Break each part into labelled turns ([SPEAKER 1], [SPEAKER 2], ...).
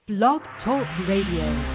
[SPEAKER 1] Blog Talk Radio.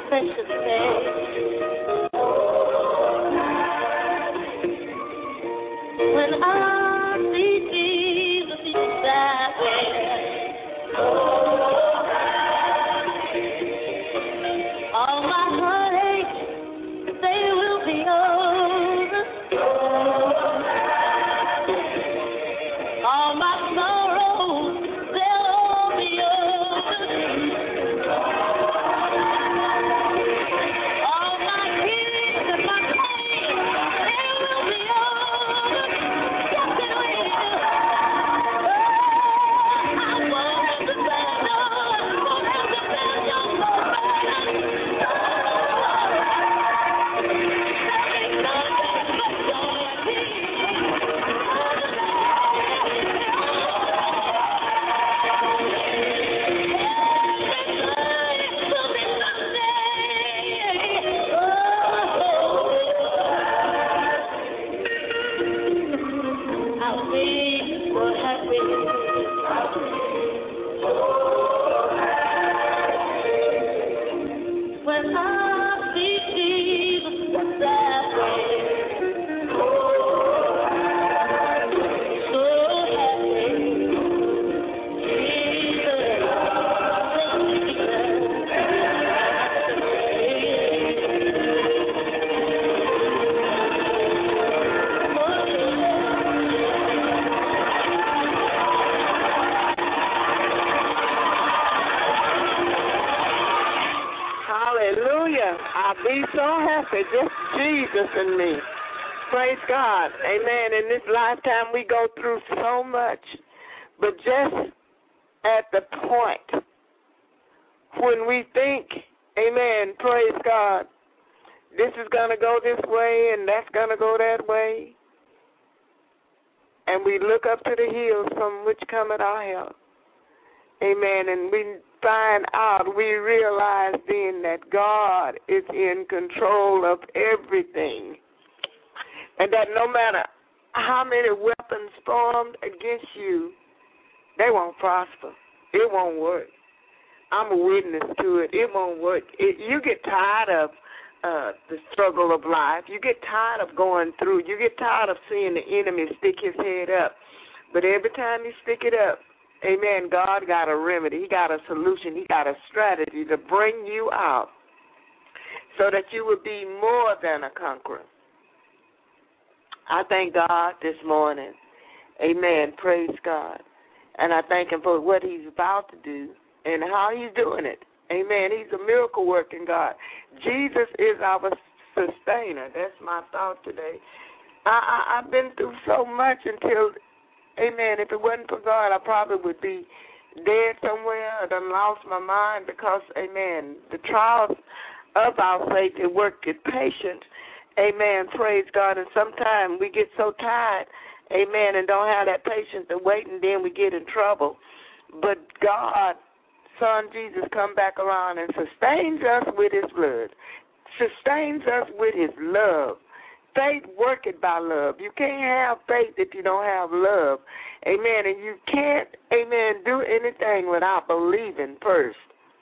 [SPEAKER 2] precious name. When I see Jesus beside me, all my heartaches, they will be over. All my sorrows, they'll all be over. All my tears and my pain, they will be over. Yes, it will. I won't have to bear no, won't have to bear no more burden. When I see Jesus that way, so happy,
[SPEAKER 3] Hallelujah. I'll be so happy. Just Jesus and me. Praise God. Amen. In this lifetime, we go through so much. But just at the point when we think, amen, praise God, this is going to go this way and that's going to go that way, and we look up to the hills from which cometh our help. Amen. And we find out, we realize then that God is in control of everything. And that no matter how many weapons formed against you, they won't prosper. It won't work. I'm a witness to it. It won't work. You get tired of the struggle of life. You get tired of going through. You get tired of seeing the enemy stick his head up. But every time he stick it up, amen, God got a remedy. He got a solution. He got a strategy to bring you out so that you would be more than a conqueror. I thank God this morning. Amen. Praise God. And I thank him for what he's about to do and how he's doing it. Amen. He's a miracle-working God. Jesus is our sustainer. That's my thought today. I've been through so much until, amen, if it wasn't for God, I probably would be dead somewhere. I done lost my mind because, amen, the trials of our faith, it worked with patience. Amen, praise God. And sometimes we get so tired, amen, and don't have that patience to wait, and then we get in trouble. But God, Son Jesus, come back around and sustains us with his blood, sustains us with his love. Faith worketh by love. You can't have faith if you don't have love. Amen. And you can't, amen, do anything without believing first.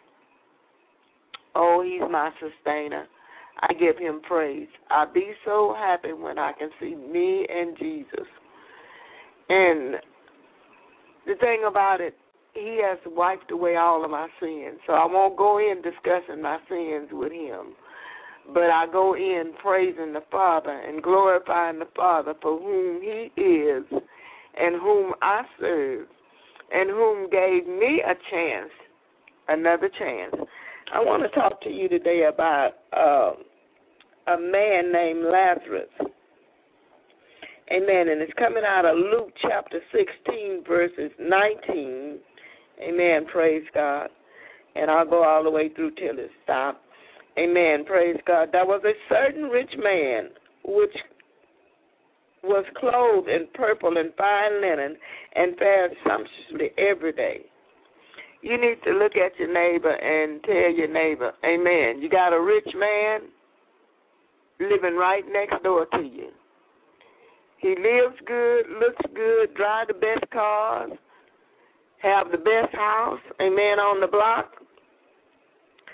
[SPEAKER 3] Oh, he's my sustainer. I give him praise. I'll be so happy when I can see me and Jesus. And the thing about it, he has wiped away all of my sins. So I won't go in discussing my sins with him. But I go in praising the Father and glorifying the Father for whom he is and whom I serve and whom gave me a chance, another chance. I want to talk to you today about a man named Lazarus. Amen. And it's coming out of Luke chapter 16, verses 19. Amen. Praise God. And I'll go all the way through till it stops. Amen. Praise God. There was a certain rich man which was clothed in purple and fine linen and fared sumptuously every day. You need to look at your neighbor and tell your neighbor, amen, you got a rich man living right next door to you. He lives good, looks good, drives the best cars, have the best house, amen, on the block.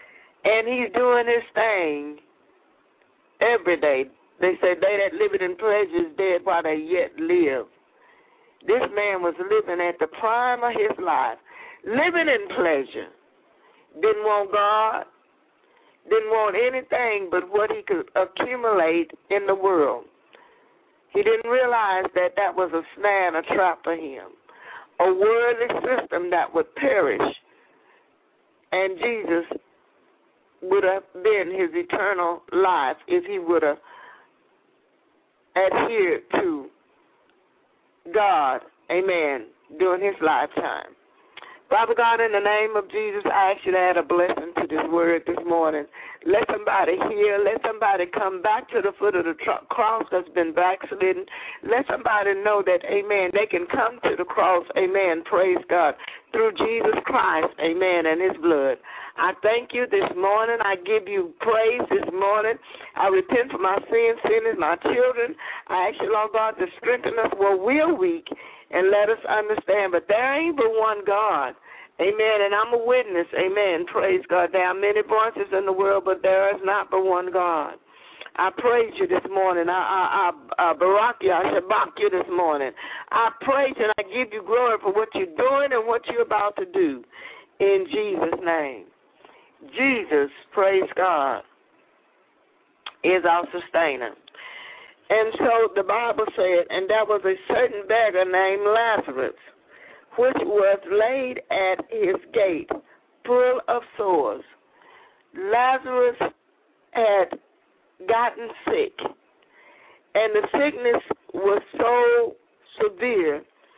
[SPEAKER 3] And he's doing his thing every day. They say they that live in pleasure is dead while they yet live. This man was living at the prime of his life, living in pleasure. Didn't want God, didn't want anything but what he could accumulate in the world. He didn't realize that that was a snare and a trap for him, a worldly system that would perish, and Jesus would have been his eternal life if he would have adhered to God, amen, during his lifetime. Father God, in the name of Jesus, I ask you to add a blessing to this word this morning. Let somebody hear. Let somebody come back to the foot of the cross that's been backslidden. Let somebody know that, amen, they can come to the cross, amen, praise God, through Jesus Christ, amen, and his blood. I thank you this morning. I give you praise this morning. I repent for my sins, sinners, my children. I ask you, Lord God, to strengthen us where we're weak and let us understand. But there ain't but one God. Amen. And I'm a witness. Amen. Praise God. There are many voices in the world, but there is not but one God. I praise you this morning. I barak you. I shabak you this morning. I praise you and I give you glory for what you're doing and what you're about to do. In Jesus' name. Jesus, praise God, is our sustainer. And so the Bible said, and there was a certain beggar named Lazarus, which was laid at his gate, full of sores. Lazarus had gotten sick, and the sickness was so severe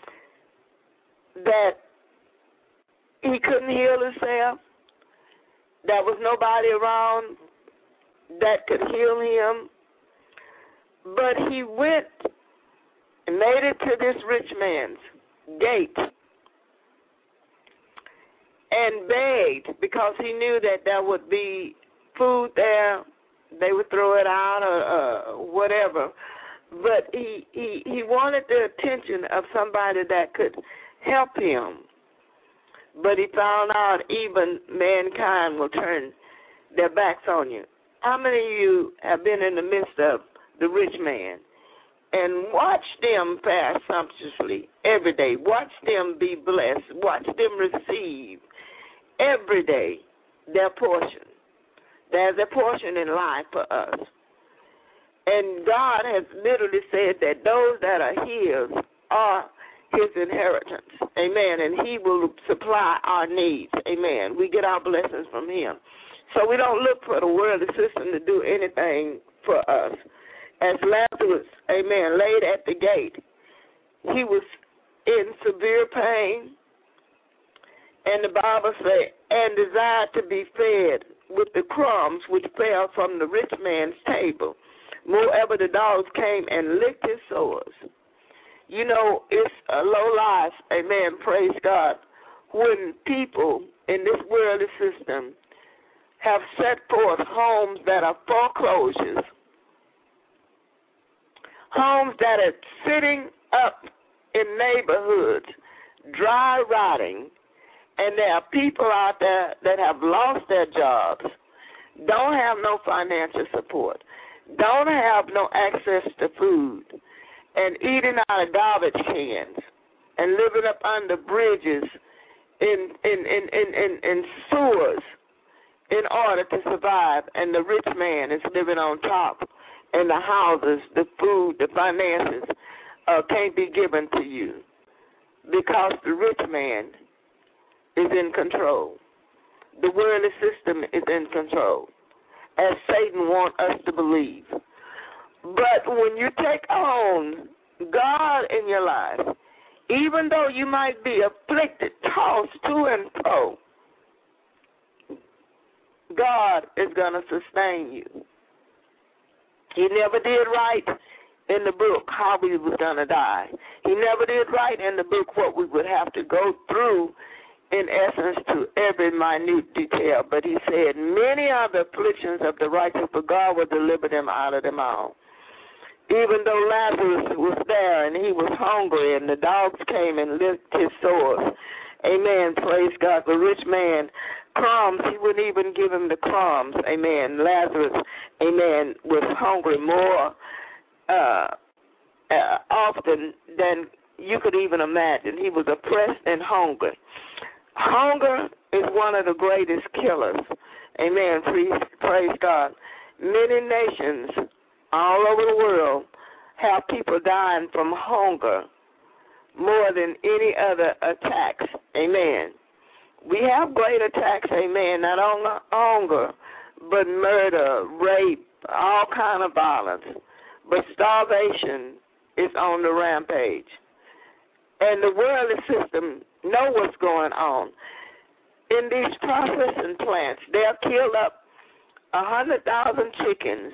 [SPEAKER 3] that he couldn't heal himself. There was nobody around that could heal him. But he went and made it to this rich man's gate and begged, because he knew that there would be food there. They would throw it out or whatever. But he wanted the attention of somebody that could help him. But he found out even mankind will turn their backs on you. How many of you have been in the midst of the rich man and watched them fare sumptuously every day? Watch them be blessed. Watch them receive every day their portion. There's a portion in life for us. And God has literally said that those that are his are his inheritance. Amen. And he will supply our needs. Amen. We get our blessings from him. So we don't look for the worldly system to do anything for us. As Lazarus, amen, laid at the gate, he was in severe pain. And the Bible says, and desired to be fed with the crumbs which fell from the rich man's table. Moreover, the dogs came and licked his sores. You know, it's a low life, amen, praise God, when people in this worldly system have set forth homes that are foreclosures, homes that are sitting up in neighborhoods, dry rotting, and there are people out there that have lost their jobs, don't have no financial support, don't have no access to food, and eating out of garbage cans and living up under bridges in sewers in order to survive. And the rich man is living on top, and the houses, the food, the finances can't be given to you because the rich man is in control. The worldly system is in control, as Satan wants us to believe. But when you take on God in your life, even though you might be afflicted, tossed to and fro, God is going to sustain you. He never did write in the book how we was going to die. He never did write in the book what we would have to go through in essence to every minute detail. But he said, many are the afflictions of the righteous, but God will deliver them out of them all. Even though Lazarus was there and he was hungry and the dogs came and licked his sores Amen. Praise God. The rich man, crumbs, he wouldn't even give him the crumbs. Amen. Lazarus, amen, was hungry more often than you could even imagine. He was oppressed and hungry. Hunger is one of the greatest killers. Amen. Praise God. Many nations all over the world have people dying from hunger more than any other attacks. Amen. We have great attacks, amen, not only hunger, but murder, rape, all kind of violence. But starvation is on the rampage. And the worldly system know what's going on. In these processing plants, they'll kill up 100,000 chickens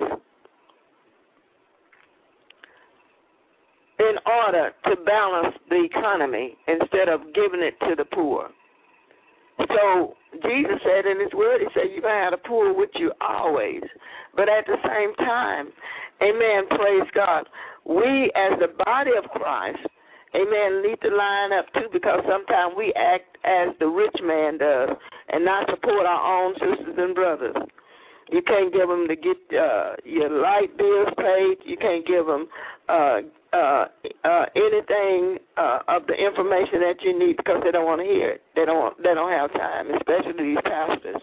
[SPEAKER 3] in order to balance the economy instead of giving it to the poor. So Jesus said in his word, he said, you're going to have the poor with you always. But at the same time, amen, praise God, we as the body of Christ, amen, need to line up too, because sometimes we act as the rich man does and not support our own sisters and brothers. You can't give them to get your light bills paid. You can't give them anything of the information that you need because they don't want to hear it. They don't have time, especially these pastors.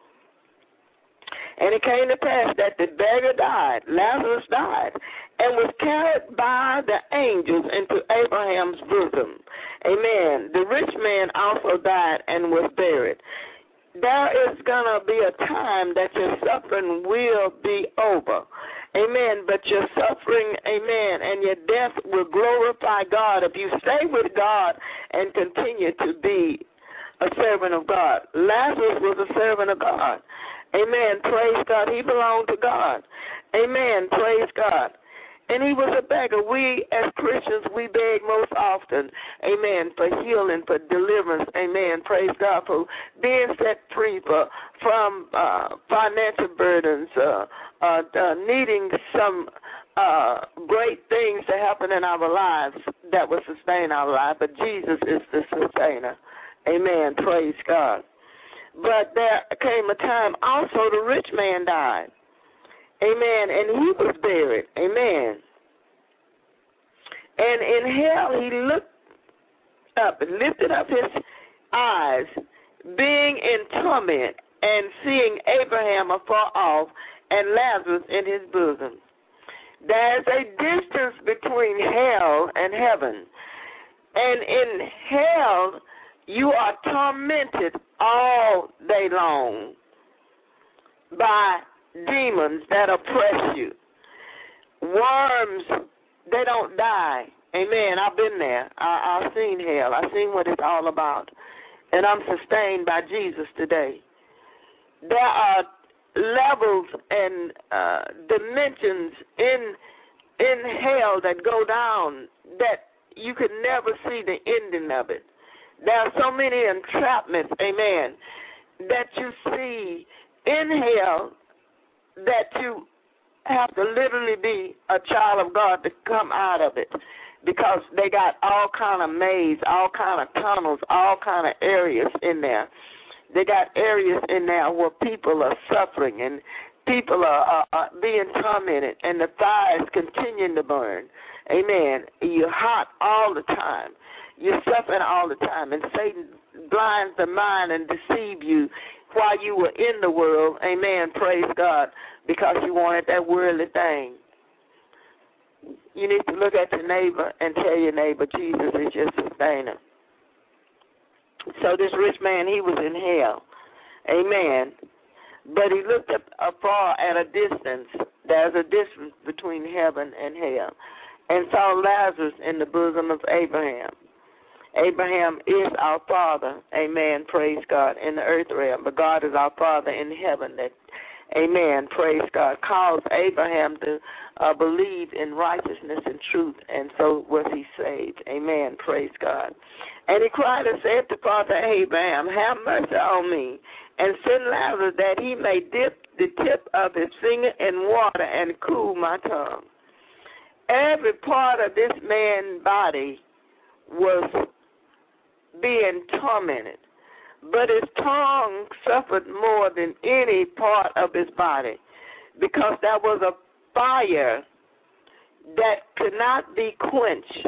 [SPEAKER 3] And it came to pass that the beggar died, Lazarus died, and was carried by the angels into Abraham's bosom. Amen. The rich man also died and was buried. There is going to be a time that your suffering will be over. Amen. But your suffering, amen, and your death will glorify God if you stay with God and continue to be a servant of God. Lazarus was a servant of God. Amen. Praise God. He belonged to God. Amen. Praise God. And he was a beggar. We, as Christians, we beg most often, amen, for healing, for deliverance, amen, praise God, for being set free from financial burdens, needing some great things to happen in our lives that will sustain our life. But Jesus is the sustainer. Amen, praise God. But there came a time also the rich man died. Amen. And he was buried. Amen. And in hell he looked up and lifted up his eyes, being in torment and seeing Abraham afar off and Lazarus in his bosom. There's a distance between hell and heaven. And in hell you are tormented all day long by demons that oppress you. Worms, they don't die. Amen. I've been there. I've seen hell. I've seen what it's all about. And I'm sustained by Jesus today. There are levels and dimensions in hell that go down that you could never see the ending of it. There are so many entrapments, amen, that you see in hell that you have to literally be a child of God to come out of it, because they got all kind of maze, all kind of tunnels, all kind of areas in there. They got areas in there where people are suffering and people are being tormented, and the fire is continuing to burn. Amen. You're hot all the time. You're suffering all the time, and Satan blinds the mind and deceive you while you were in the world. Amen. Praise God, because you wanted that worldly thing. You need to look at your neighbor and tell your neighbor Jesus is your sustainer. So this rich man, he was in hell. Amen. But he looked up afar at a distance. There's a distance between heaven and hell. And saw Lazarus in the bosom of Abraham. Abraham is our father, amen, praise God, in the earth realm. But God is our father in heaven that, amen, praise God, caused Abraham to believe in righteousness and truth, and so was he saved. Amen, praise God. And he cried and said to Father Abraham, have mercy on me, and send Lazarus that he may dip the tip of his finger in water and cool my tongue. Every part of this man's body was being tormented, but his tongue suffered more than any part of his body, because there was a fire that could not be quenched.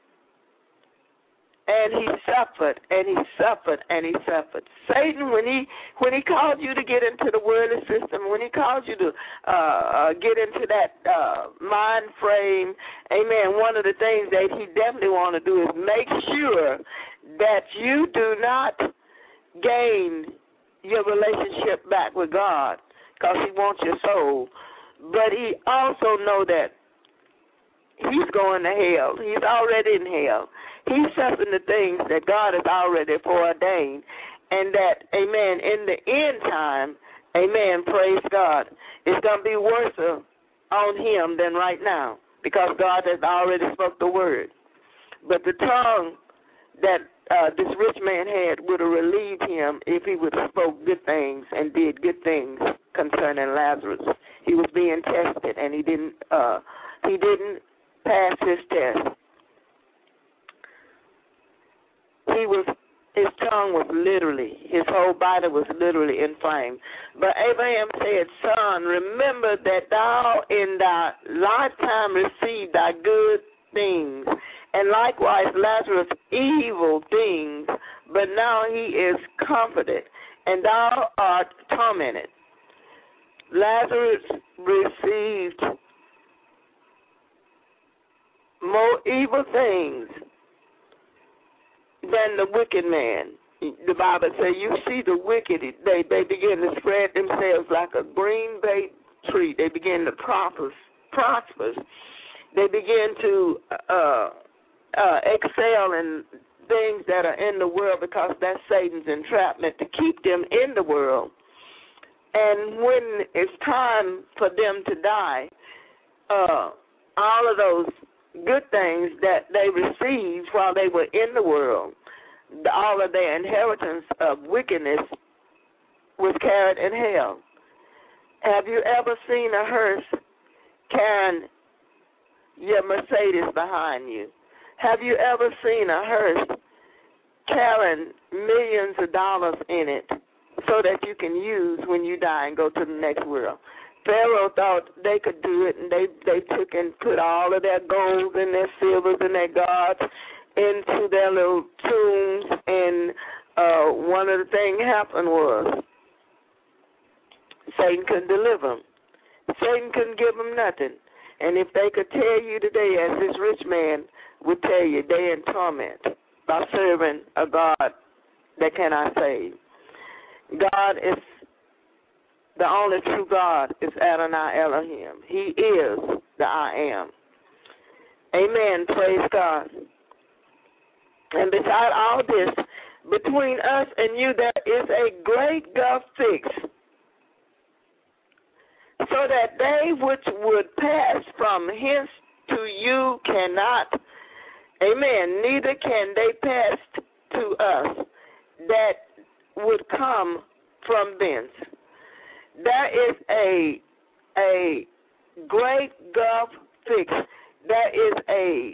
[SPEAKER 3] And he suffered, and he suffered, and he suffered. Satan, when he called you to get into the worldly system, when he called you to get into that mind frame, amen, one of the things that he definitely want to do is make sure that you do not gain your relationship back with God, because he wants your soul. But he also know that he's going to hell. He's already in hell. He's suffering the things that God has already foreordained. And that, amen, in the end time, amen, praise God, it's going to be worse on him than right now, because God has already spoke the word. But the tongue that this rich man had would have relieved him if he would have spoke good things and did good things concerning Lazarus. He was being tested, and he didn't pass his test. His tongue was literally, his whole body was literally inflamed. But Abraham said, Son, remember that thou in thy lifetime received thy good things, and likewise Lazarus evil things, but now he is comforted, and thou art tormented. Lazarus received more evil things than the wicked man. The Bible says, you see the wicked, they begin to spread themselves like a green bay tree. They begin to prosper. They begin to excel in things that are in the world, because that's Satan's entrapment to keep them in the world. And when it's time for them to die, all of those good things that they received while they were in the world, all of their inheritance of wickedness was carried in hell. Have you ever seen a hearse carrying your Mercedes behind you? Have you ever seen a hearse carrying millions of dollars in it so that you can use when you die and go to the next world? Pharaoh thought they could do it, and they took and put all of their golds and their silvers and their gods into their little tombs, and one of the things happened was Satan couldn't deliver them. Satan couldn't give them nothing. And if they could tell you today, as this rich man would tell you, they're in torment by serving a God that cannot save. God is the only true God is Adonai Elohim. He is the I am. Amen. Praise God. And beside all this, between us and you, there is a great gulf fixed, so that they which would pass from hence to you cannot. Amen. Neither can they pass to us that would come from thence. There is a great gulf fixed. There is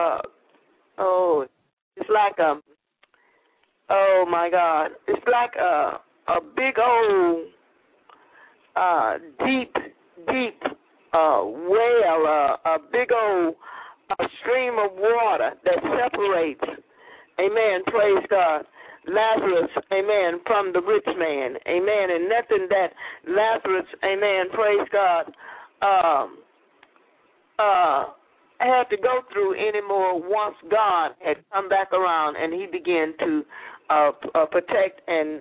[SPEAKER 3] it's like oh my God, it's like a big old deep well, a big old stream of water that separates, amen, praise God, Lazarus, amen, from the rich man, amen, and nothing that Lazarus, amen, praise God, had to go through anymore once God had come back around and he began to protect, and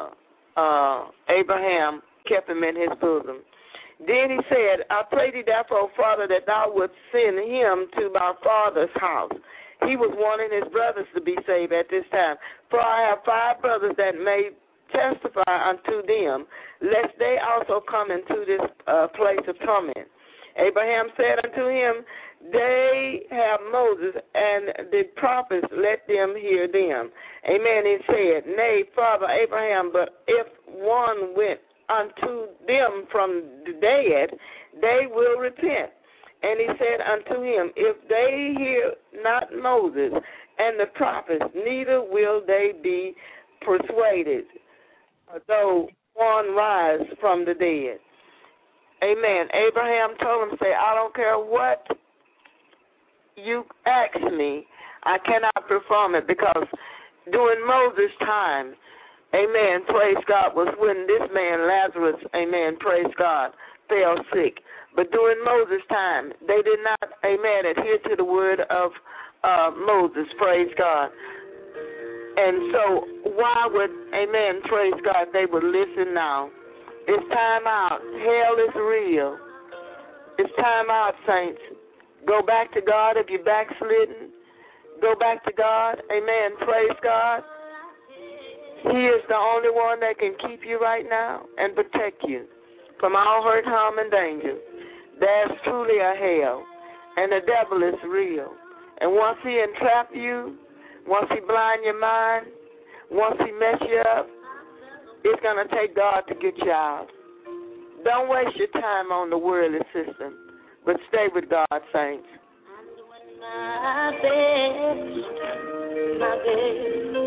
[SPEAKER 3] Abraham kept him in his bosom. Then he said, I pray thee therefore, Father, that thou wouldst send him to my father's house. He was wanting his brothers to be saved at this time. For I have 5 brothers that may testify unto them, lest they also come into this place of torment. Abraham said unto him, they have Moses and the prophets, let them hear them. Amen. He said, nay, Father Abraham, but if one went unto them from the dead, they will repent. And he said unto him, if they hear not Moses and the prophets, neither will they be persuaded, though one rise from the dead. Amen. Abraham told him, say, I don't care what you ask me, I cannot perform it, because during Moses' time, amen, praise God, was when this man, Lazarus, amen, praise God, fell sick. But during Moses' time, they did not, amen, adhere to the word of Moses, praise God. And so why would, amen, praise God, they would listen now? It's time out. Hell is real. It's time out, saints. Go back to God if you're backslidden. Go back to God. Amen. Praise God. He is the only one that can keep you right now and protect you from all hurt, harm, and danger. There's truly a hell, and the devil is real. And once he entrap you, once he blind your mind, once he mess you up, it's going to take God to get you out. Don't waste your time on the worldly system, but stay with God, saints.
[SPEAKER 2] I'm doing my best, my best.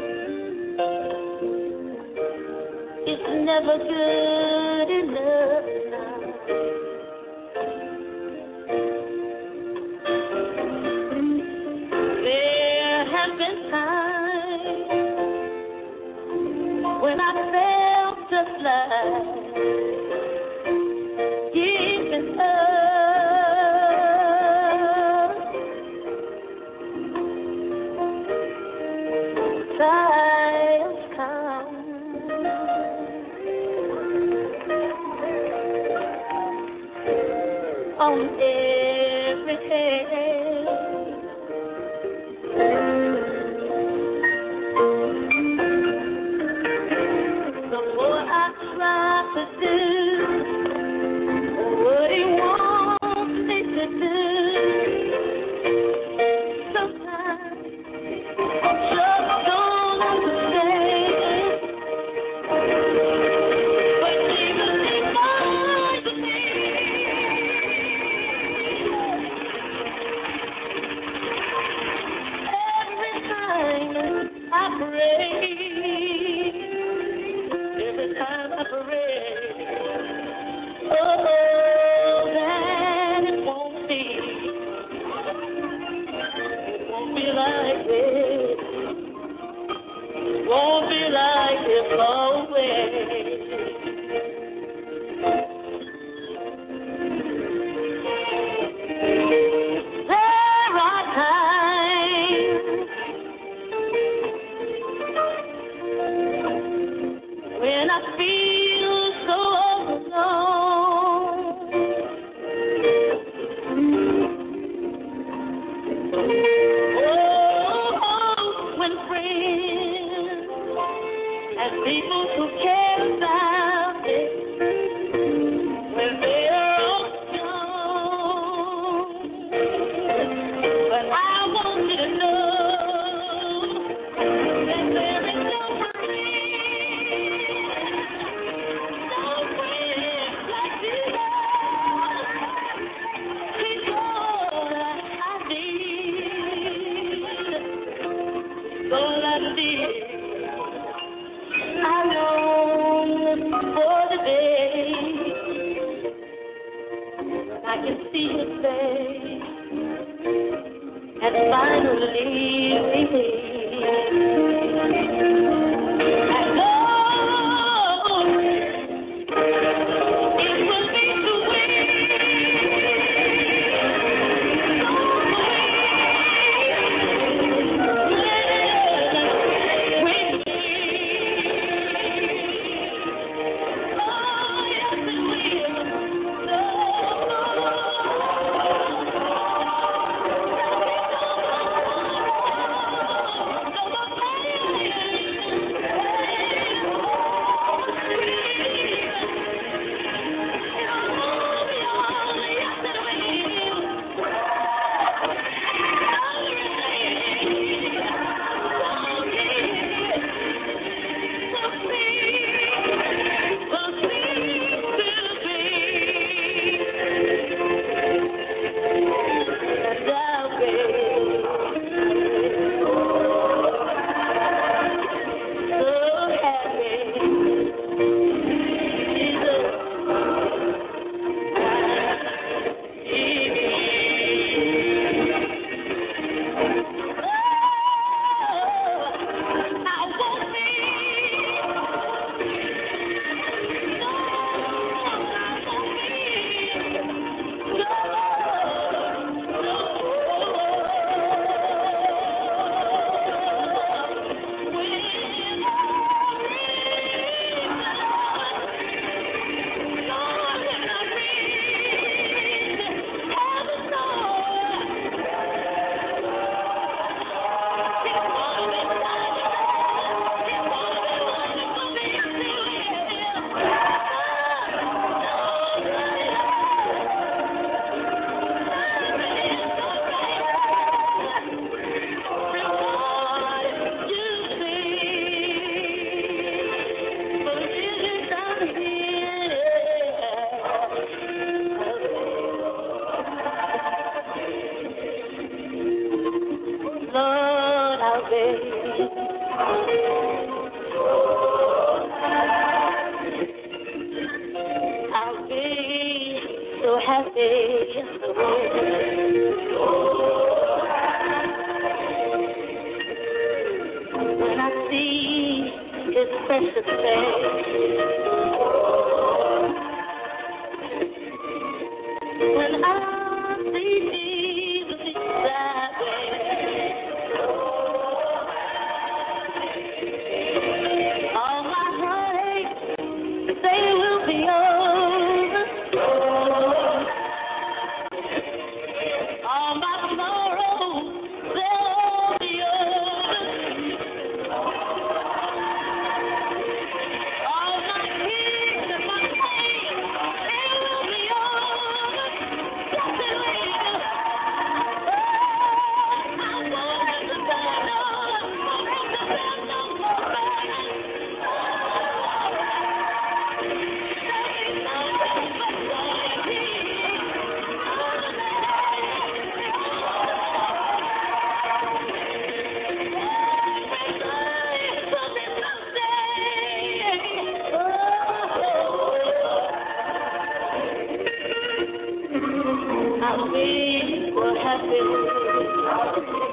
[SPEAKER 2] It's never good enough now. There have been times when I felt just like giving up. Times come on every hand. The more I try to do what he wants me to do, sometimes I just don't understand. But Jesus, he knows me. Every time I pray, every time I pray, happy. When I see his precious face, when I see Jesus beside me, all my heartaches, they will be over. All my sorrows, they'll be over. All my fears and my pain, they will be over. Yes, they will. I won't stand up. I won't stand up for I wish for happiness.